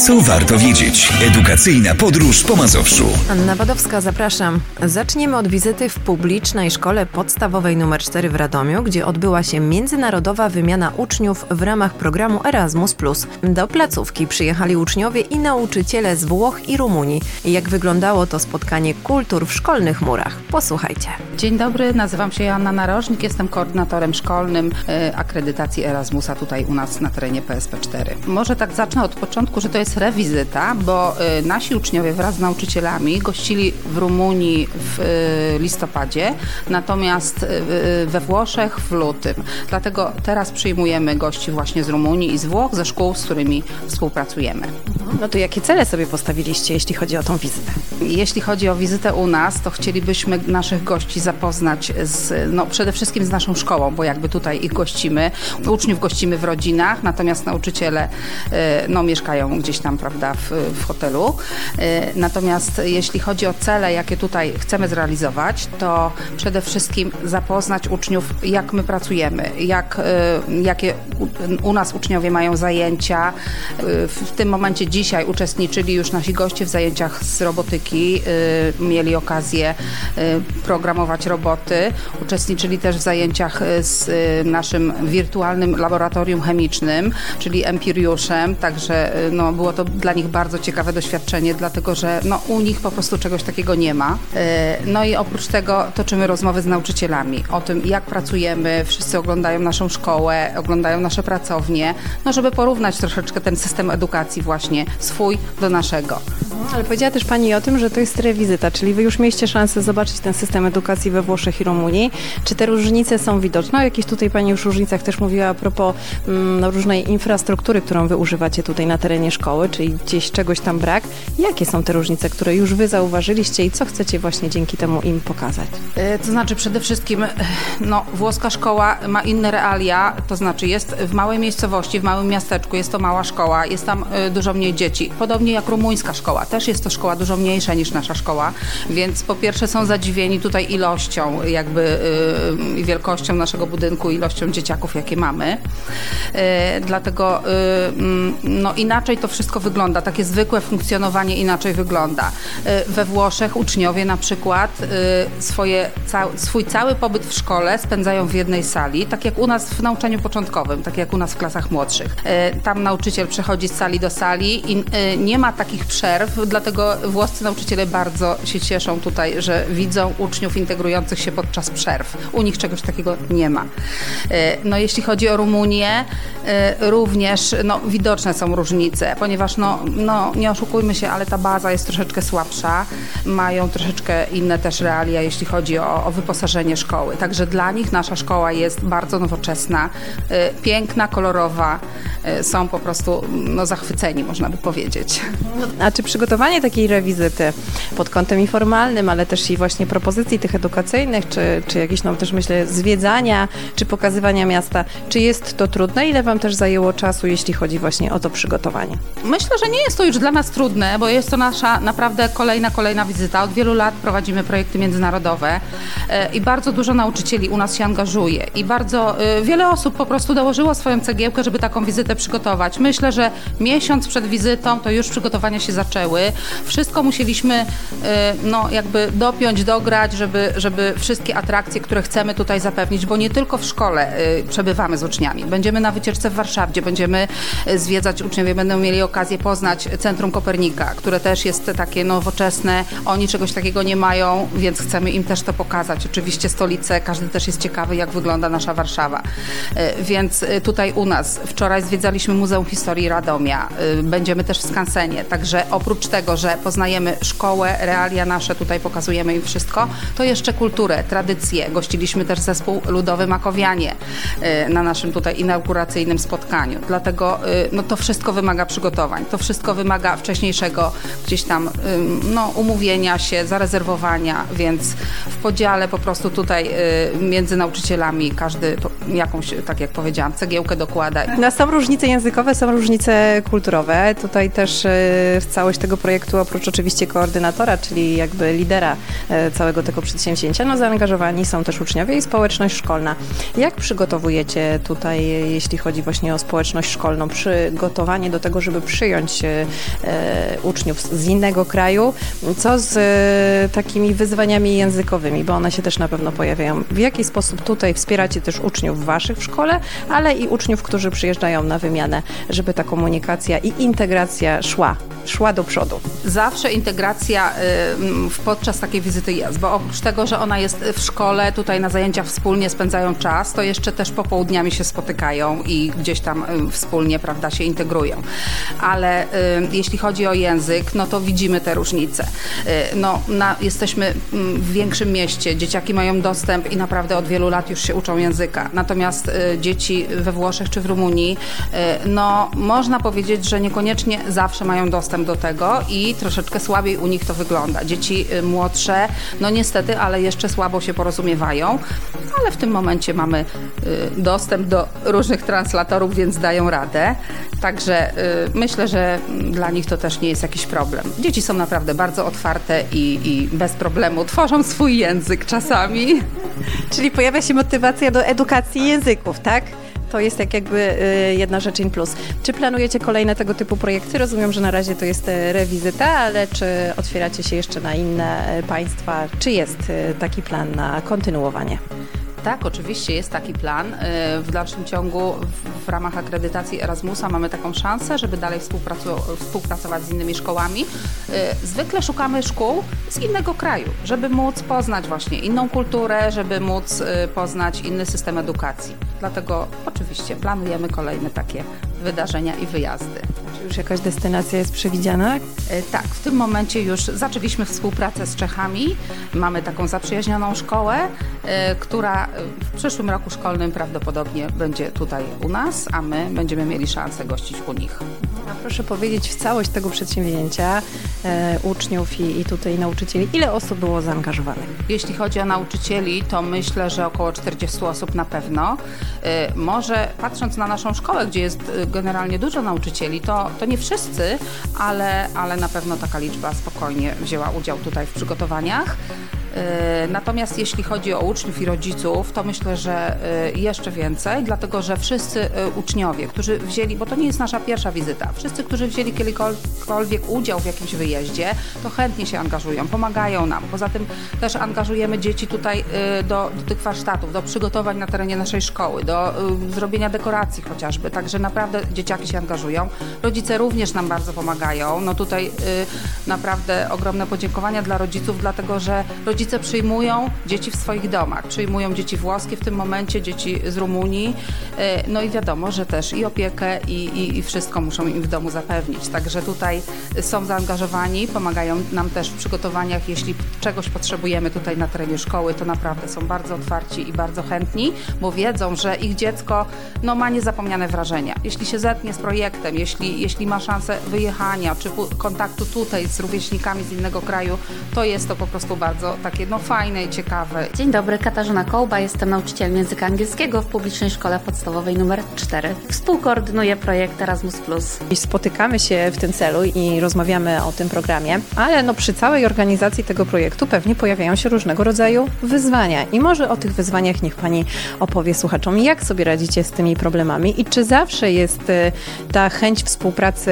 Co warto wiedzieć? Edukacyjna podróż po Mazowszu. Anna Wadowska, zapraszam. Zaczniemy od wizyty w publicznej szkole podstawowej nr 4 w Radomiu, gdzie odbyła się międzynarodowa wymiana uczniów w ramach programu Erasmus+. Do placówki przyjechali uczniowie i nauczyciele z Włoch i Rumunii. Jak wyglądało to spotkanie kultur w szkolnych murach? Posłuchajcie. Dzień dobry, nazywam się Joanna Narożnik, jestem koordynatorem szkolnym akredytacji Erasmusa tutaj u nas na terenie PSP4. Może tak zacznę od początku, że to jest rewizyta, bo nasi uczniowie wraz z nauczycielami gościli w Rumunii w listopadzie, natomiast we Włoszech w lutym. Dlatego teraz przyjmujemy gości właśnie z Rumunii i z Włoch, ze szkół, z którymi współpracujemy. No to jakie cele sobie postawiliście, jeśli chodzi o tą wizytę? Jeśli chodzi o wizytę u nas, to chcielibyśmy naszych gości zapoznać przede wszystkim z naszą szkołą, bo jakby tutaj ich gościmy. Uczniów gościmy w rodzinach, natomiast nauczyciele mieszkają gdzieś tam, prawda, w hotelu. Natomiast jeśli chodzi o cele, jakie tutaj chcemy zrealizować, to przede wszystkim zapoznać uczniów, jak my pracujemy, jakie u nas uczniowie mają zajęcia. W tym momencie dzisiaj uczestniczyli już nasi goście w zajęciach z robotyki, mieli okazję programować roboty. Uczestniczyli też w zajęciach z naszym wirtualnym laboratorium chemicznym, czyli Empiriuszem, także było to dla nich bardzo ciekawe doświadczenie, dlatego że u nich po prostu czegoś takiego nie ma. I oprócz tego toczymy rozmowy z nauczycielami o tym, jak pracujemy, wszyscy oglądają naszą szkołę, oglądają nasze pracownie, żeby porównać troszeczkę ten system edukacji właśnie swój do naszego. Ale powiedziała też Pani o tym, że to jest rewizyta, czyli Wy już mieliście szansę zobaczyć ten system edukacji we Włoszech i Rumunii. Czy te różnice są widoczne? O jakichś tutaj Pani już różnicach też mówiła a propos różnej infrastruktury, którą Wy używacie tutaj na terenie szkoły, czyli gdzieś czegoś tam brak. Jakie są te różnice, które już Wy zauważyliście i co chcecie właśnie dzięki temu im pokazać? To znaczy przede wszystkim włoska szkoła ma inne realia, to znaczy jest w małej miejscowości, w małym miasteczku, jest to mała szkoła, jest tam dużo mniej dzieci. Podobnie jak rumuńska szkoła. Też jest to szkoła dużo mniejsza niż nasza szkoła, więc po pierwsze są zadziwieni tutaj ilością i wielkością naszego budynku, ilością dzieciaków, jakie mamy. Dlatego inaczej to wszystko wygląda, takie zwykłe funkcjonowanie inaczej wygląda. We Włoszech uczniowie na przykład swój cały pobyt w szkole spędzają w jednej sali, tak jak u nas w nauczaniu początkowym, tak jak u nas w klasach młodszych. Tam nauczyciel przechodzi z sali do sali i nie ma takich przerw, dlatego włoscy nauczyciele bardzo się cieszą tutaj, że widzą uczniów integrujących się podczas przerw. U nich czegoś takiego nie ma. Jeśli chodzi o Rumunię, również widoczne są różnice, ponieważ nie oszukujmy się, ale ta baza jest troszeczkę słabsza. Mają troszeczkę inne też realia, jeśli chodzi o wyposażenie szkoły. Także dla nich nasza szkoła jest bardzo nowoczesna, piękna, kolorowa. Są po prostu zachwyceni, można by powiedzieć. A czy przygotowanie takiej rewizyty pod kątem i formalnym, ale też i właśnie propozycji tych edukacyjnych, czy jakieś też myślę zwiedzania, czy pokazywania miasta, czy jest to trudne? Ile Wam też zajęło czasu, jeśli chodzi właśnie o to przygotowanie? Myślę, że nie jest to już dla nas trudne, bo jest to nasza naprawdę kolejna wizyta. Od wielu lat prowadzimy projekty międzynarodowe i bardzo dużo nauczycieli u nas się angażuje i bardzo wiele osób po prostu dołożyło swoją cegiełkę, żeby taką wizytę przygotować. Myślę, że miesiąc przed wizytą to już przygotowania się zaczęły. Wszystko musieliśmy dopiąć, dograć, żeby wszystkie atrakcje, które chcemy tutaj zapewnić, bo nie tylko w szkole przebywamy z uczniami. Będziemy na wycieczce w Warszawie, gdzie będziemy zwiedzać, uczniowie będą mieli okazję poznać Centrum Kopernika, które też jest takie nowoczesne. Oni czegoś takiego nie mają, więc chcemy im też to pokazać. Oczywiście stolicę, każdy też jest ciekawy, jak wygląda nasza Warszawa. Więc tutaj u nas wczoraj zwiedzaliśmy Muzeum Historii Radomia. Będziemy też w Skansenie. Także oprócz tego, że poznajemy szkołę, realia nasze, tutaj pokazujemy im wszystko, to jeszcze kulturę, tradycje. Gościliśmy też zespół ludowy Makowianie na naszym tutaj inauguracyjnym spotkaniu. Dlatego to wszystko wymaga przygotowań. To wszystko wymaga wcześniejszego gdzieś tam umówienia się, zarezerwowania, więc w podziale po prostu tutaj między nauczycielami każdy jakąś, tak jak powiedziałam, cegiełkę dokłada. Są różnice językowe, są różnice kulturowe. Tutaj też całość tego tego projektu, oprócz oczywiście koordynatora, czyli jakby lidera całego tego przedsięwzięcia, no zaangażowani są też uczniowie i społeczność szkolna. Jak przygotowujecie tutaj, jeśli chodzi właśnie o społeczność szkolną, przygotowanie do tego, żeby przyjąć uczniów z innego kraju? Co z takimi wyzwaniami językowymi, bo one się też na pewno pojawiają. W jaki sposób tutaj wspieracie też uczniów waszych w szkole, ale i uczniów, którzy przyjeżdżają na wymianę, żeby ta komunikacja i integracja szła do przodu? Zawsze integracja podczas takiej wizyty jest, bo oprócz tego, że ona jest w szkole, tutaj na zajęciach wspólnie spędzają czas, to jeszcze też popołudniami się spotykają i gdzieś tam wspólnie, prawda, się integrują. Ale jeśli chodzi o język, no to widzimy te różnice. Jesteśmy w większym mieście, dzieciaki mają dostęp i naprawdę od wielu lat już się uczą języka. Natomiast dzieci we Włoszech czy w Rumunii, no można powiedzieć, że niekoniecznie zawsze mają dostęp do tego i troszeczkę słabiej u nich to wygląda. Dzieci młodsze, no niestety, ale jeszcze słabo się porozumiewają, ale w tym momencie mamy dostęp do różnych translatorów, więc dają radę. Także myślę, że dla nich to też nie jest jakiś problem. Dzieci są naprawdę bardzo otwarte i bez problemu tworzą swój język czasami. Czyli pojawia się motywacja do edukacji języków, tak? To jest jakby jedna rzecz in plus. Czy planujecie kolejne tego typu projekty? Rozumiem, że na razie to jest rewizyta, ale czy otwieracie się jeszcze na inne państwa? Czy jest taki plan na kontynuowanie? Tak, oczywiście jest taki plan. W dalszym ciągu w ramach akredytacji Erasmusa mamy taką szansę, żeby dalej współpracować z innymi szkołami. Zwykle szukamy szkół z innego kraju, żeby móc poznać właśnie inną kulturę, żeby móc poznać inny system edukacji. Dlatego oczywiście planujemy kolejne takie wydarzenia i wyjazdy. Czy już jakaś destynacja jest przewidziana? Tak, w tym momencie już zaczęliśmy współpracę z Czechami. Mamy taką zaprzyjaźnioną szkołę, która w przyszłym roku szkolnym prawdopodobnie będzie tutaj u nas, a my będziemy mieli szansę gościć u nich. A proszę powiedzieć, w całość tego przedsięwzięcia uczniów i tutaj nauczycieli, ile osób było zaangażowanych? Jeśli chodzi o nauczycieli, to myślę, że około 40 osób na pewno. Może patrząc na naszą szkołę, gdzie jest generalnie dużo nauczycieli, to nie wszyscy, ale na pewno taka liczba spokojnie wzięła udział tutaj w przygotowaniach. Natomiast jeśli chodzi o uczniów i rodziców, to myślę, że jeszcze więcej, dlatego że wszyscy uczniowie, którzy wzięli, bo to nie jest nasza pierwsza wizyta, wszyscy, którzy wzięli kiedykolwiek udział w jakimś wyjeździe, to chętnie się angażują, pomagają nam. Poza tym też angażujemy dzieci tutaj do tych warsztatów, do przygotowań na terenie naszej szkoły, do zrobienia dekoracji chociażby, także naprawdę dzieciaki się angażują. Rodzice również nam bardzo pomagają. No tutaj naprawdę ogromne podziękowania dla rodziców, dlatego że rodzice przyjmują dzieci w swoich domach, przyjmują dzieci włoskie w tym momencie, dzieci z Rumunii, no i wiadomo, że też i opiekę i wszystko muszą im w domu zapewnić. Także tutaj są zaangażowani, pomagają nam też w przygotowaniach, jeśli czegoś potrzebujemy tutaj na terenie szkoły, to naprawdę są bardzo otwarci i bardzo chętni, bo wiedzą, że ich dziecko ma niezapomniane wrażenia. Jeśli się zetnie z projektem, jeśli ma szansę wyjechania, czy kontaktu tutaj z rówieśnikami z innego kraju, to jest to po prostu bardzo takie fajne i ciekawe. Dzień dobry, Katarzyna Kołba, jestem nauczycielem języka angielskiego w Publicznej Szkole Podstawowej nr 4. Współkoordynuję projekt Erasmus+. Spotykamy się w tym celu i rozmawiamy o tym programie, ale przy całej organizacji tego projektu pewnie pojawiają się różnego rodzaju wyzwania i może o tych wyzwaniach niech Pani opowie słuchaczom, jak sobie radzicie z tymi problemami i czy zawsze jest ta chęć współpracy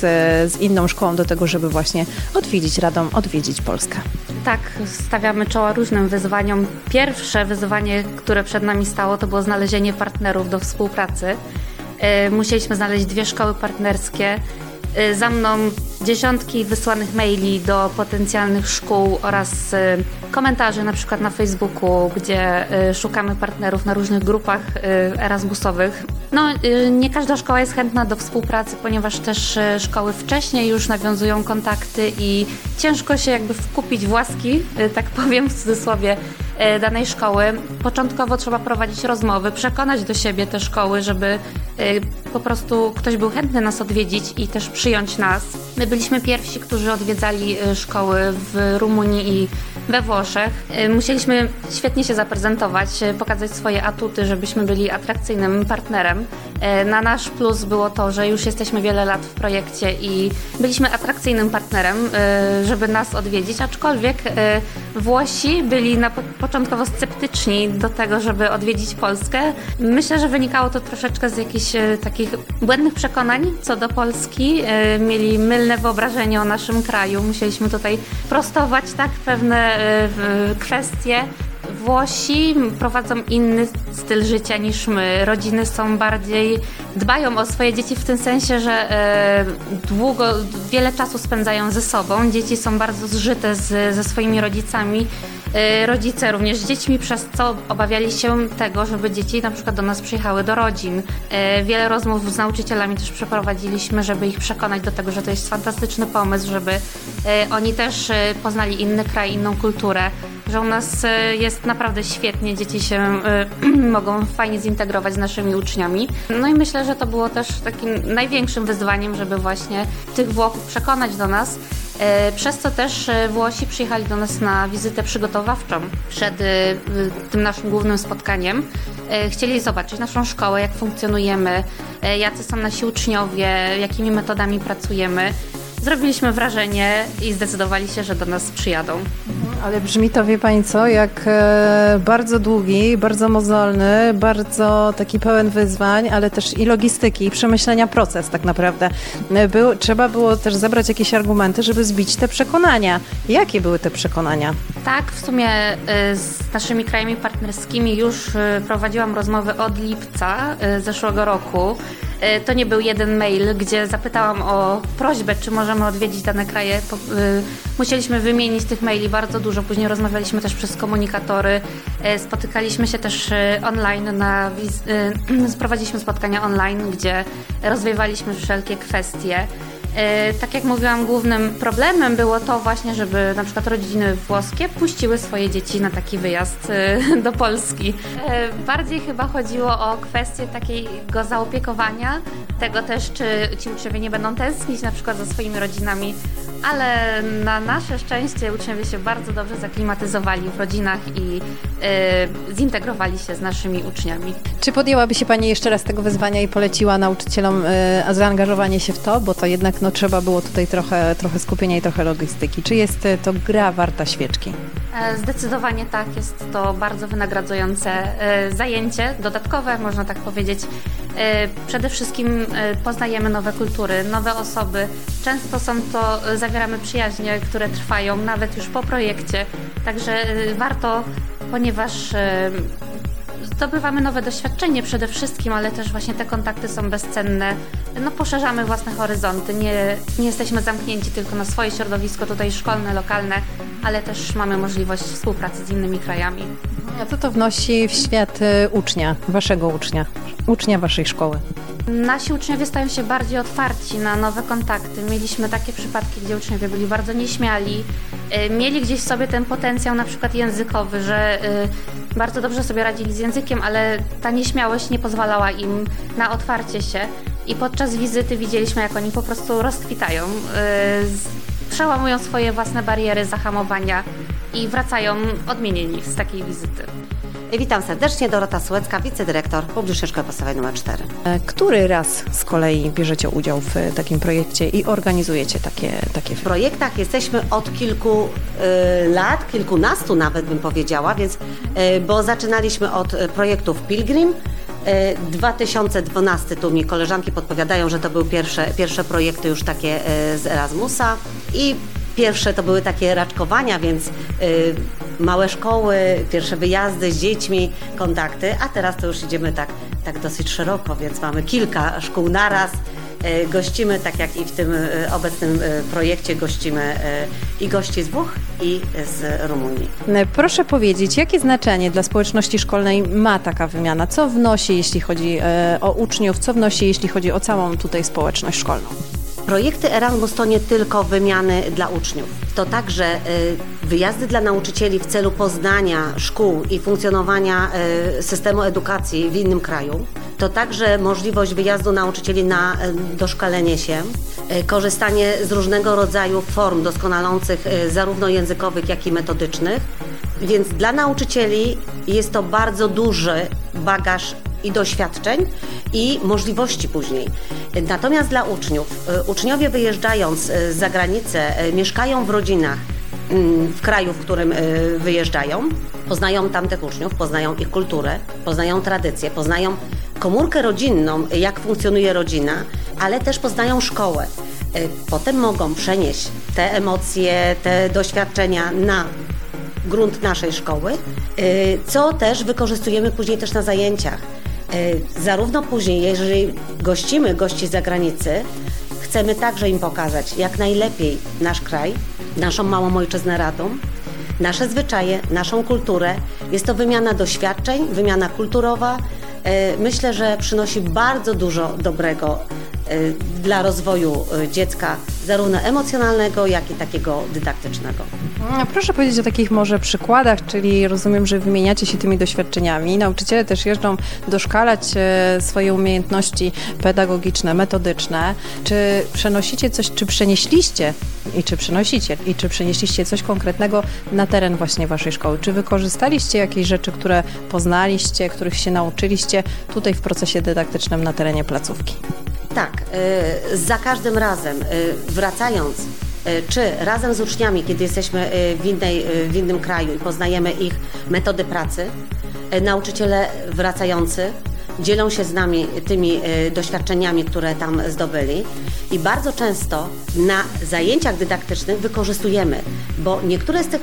z inną szkołą do tego, żeby właśnie odwiedzić Radom, odwiedzić Polskę. Tak, stawiamy czoła różnym wyzwaniom. Pierwsze wyzwanie, które przed nami stało, to było znalezienie partnerów do współpracy. Musieliśmy znaleźć 2 szkoły partnerskie. Za mną dziesiątki wysłanych maili do potencjalnych szkół oraz komentarzy na przykład na Facebooku, gdzie szukamy partnerów na różnych grupach erasmusowych. Nie każda szkoła jest chętna do współpracy, ponieważ też szkoły wcześniej już nawiązują kontakty i ciężko się wkupić w łaski, tak powiem w cudzysłowie, danej szkoły. Początkowo trzeba prowadzić rozmowy, przekonać do siebie te szkoły, żeby po prostu ktoś był chętny nas odwiedzić i też przyjąć nas. My byliśmy pierwsi, którzy odwiedzali szkoły w Rumunii i we Włoszech. Musieliśmy świetnie się zaprezentować, pokazać swoje atuty, żebyśmy byli atrakcyjnym partnerem. Na nasz plus było to, że już jesteśmy wiele lat w projekcie i byliśmy atrakcyjnym partnerem, żeby nas odwiedzić, aczkolwiek Włosi byli początkowo sceptyczni do tego, żeby odwiedzić Polskę. Myślę, że wynikało to troszeczkę z jakichś takich błędnych przekonań co do Polski. Mieli mylne wyobrażenie o naszym kraju. Musieliśmy tutaj prostować pewne kwestie. Włosi prowadzą inny styl życia niż my. Rodziny są dbają o swoje dzieci w tym sensie, że wiele czasu spędzają ze sobą. Dzieci są bardzo zżyte ze swoimi rodzicami. Rodzice również z dziećmi, przez co obawiali się tego, żeby dzieci na przykład do nas przyjechały do rodzin. Wiele rozmów z nauczycielami też przeprowadziliśmy, żeby ich przekonać do tego, że to jest fantastyczny pomysł, żeby oni też poznali inny kraj, inną kulturę, że u nas jest naprawdę świetnie, dzieci się mogą fajnie zintegrować z naszymi uczniami. No i myślę, że to było też takim największym wyzwaniem, żeby właśnie tych Włochów przekonać do nas. Przez co też Włosi przyjechali do nas na wizytę przygotowawczą przed tym naszym głównym spotkaniem. Chcieli zobaczyć naszą szkołę, jak funkcjonujemy, jacy są nasi uczniowie, jakimi metodami pracujemy. Zrobiliśmy wrażenie i zdecydowali się, że do nas przyjadą. Ale brzmi to, wie Pani co, jak bardzo długi, bardzo mozolny, bardzo taki pełen wyzwań, ale też i logistyki, i przemyślenia proces tak naprawdę. Trzeba było też zebrać jakieś argumenty, żeby zbić te przekonania. Jakie były te przekonania? Tak, w sumie z naszymi krajami partnerskimi już prowadziłam rozmowy od lipca zeszłego roku. To nie był jeden mail, gdzie zapytałam o prośbę, czy możemy odwiedzić dane kraje. Musieliśmy wymienić tych maili bardzo dużo. Później rozmawialiśmy też przez komunikatory. Spotykaliśmy się też online, sprowadziliśmy spotkania online, gdzie rozwiewaliśmy wszelkie kwestie. Tak jak mówiłam, głównym problemem było to właśnie, żeby na przykład rodziny włoskie puściły swoje dzieci na taki wyjazd do Polski. Bardziej chyba chodziło o kwestię takiego zaopiekowania, tego też, czy ci uczniowie nie będą tęsknić na przykład za swoimi rodzinami, ale na nasze szczęście uczniowie się bardzo dobrze zaklimatyzowali w rodzinach i zintegrowali się z naszymi uczniami. Czy podjęłaby się Pani jeszcze raz tego wyzwania i poleciła nauczycielom zaangażowanie się w to, bo to jednak trzeba było tutaj trochę skupienia i trochę logistyki. Czy jest to gra warta świeczki? Zdecydowanie tak, jest to bardzo wynagradzające zajęcie, dodatkowe można tak powiedzieć. Przede wszystkim poznajemy nowe kultury, nowe osoby. Często zawieramy przyjaźnie, które trwają nawet już po projekcie, także warto, ponieważ zdobywamy nowe doświadczenie przede wszystkim, ale też właśnie te kontakty są bezcenne. Poszerzamy własne horyzonty, nie jesteśmy zamknięci tylko na swoje środowisko tutaj szkolne, lokalne, ale też mamy możliwość współpracy z innymi krajami. A co to wnosi w świat ucznia, waszego ucznia waszej szkoły? Nasi uczniowie stają się bardziej otwarci na nowe kontakty. Mieliśmy takie przypadki, gdzie uczniowie byli bardzo nieśmiali, mieli gdzieś w sobie ten potencjał na przykład językowy, że bardzo dobrze sobie radzili z językiem, ale ta nieśmiałość nie pozwalała im na otwarcie się i podczas wizyty widzieliśmy, jak oni po prostu rozkwitają, przełamują swoje własne bariery, zahamowania i wracają odmienieni z takiej wizyty. Witam serdecznie, Dorota Sułecka, wicedyrektor Publicznej Szkoły Podstawowej nr 4. Który raz z kolei bierzecie udział w takim projekcie i organizujecie takie W projektach jesteśmy od kilku lat, kilkunastu nawet bym powiedziała, więc bo zaczynaliśmy od projektów Pilgrim. 2012, tu mi koleżanki podpowiadają, że to były pierwsze projekty już takie z Erasmusa i pierwsze to były takie raczkowania, więc małe szkoły, pierwsze wyjazdy z dziećmi, kontakty, a teraz to już idziemy tak dosyć szeroko, więc mamy kilka szkół naraz. Gościmy, tak jak i w tym obecnym projekcie, gościmy i gości z Włoch i z Rumunii. Proszę powiedzieć, jakie znaczenie dla społeczności szkolnej ma taka wymiana? Co wnosi, jeśli chodzi o uczniów, co wnosi, jeśli chodzi o całą tutaj społeczność szkolną? Projekty Erasmus to nie tylko wymiany dla uczniów, to także wyjazdy dla nauczycieli w celu poznania szkół i funkcjonowania systemu edukacji w innym kraju. To także możliwość wyjazdu nauczycieli na doszkalenie się, korzystanie z różnego rodzaju form doskonalących zarówno językowych, jak i metodycznych. Więc dla nauczycieli jest to bardzo duży bagaż i doświadczeń, i możliwości później. Natomiast dla uczniów, uczniowie wyjeżdżając z zagranicy, mieszkają w rodzinach w kraju, w którym wyjeżdżają, poznają tamtych uczniów, poznają ich kulturę, poznają tradycje, poznają komórkę rodzinną, jak funkcjonuje rodzina, ale też poznają szkołę. Potem mogą przenieść te emocje, te doświadczenia na grunt naszej szkoły, co też wykorzystujemy później też na zajęciach. Zarówno później, jeżeli gościmy gości z zagranicy, chcemy także im pokazać jak najlepiej nasz kraj, naszą małą ojczyznę Radom, nasze zwyczaje, naszą kulturę. Jest to wymiana doświadczeń, wymiana kulturowa. Myślę, że przynosi bardzo dużo dobrego dla rozwoju dziecka, zarówno emocjonalnego, jak i takiego dydaktycznego. Proszę powiedzieć o takich może przykładach, czyli rozumiem, że wymieniacie się tymi doświadczeniami. Nauczyciele też jeżdżą doszkalać swoje umiejętności pedagogiczne, metodyczne. Czy przenosicie coś, czy przenieśliście i czy przenieśliście coś konkretnego na teren właśnie waszej szkoły? Czy wykorzystaliście jakieś rzeczy, które poznaliście, których się nauczyliście tutaj w procesie dydaktycznym na terenie placówki? Tak, za każdym razem wracając, czy razem z uczniami, kiedy jesteśmy w innym kraju i poznajemy ich metody pracy, nauczyciele wracający dzielą się z nami tymi doświadczeniami, które tam zdobyli i bardzo często na zajęciach dydaktycznych wykorzystujemy, bo niektóre z tych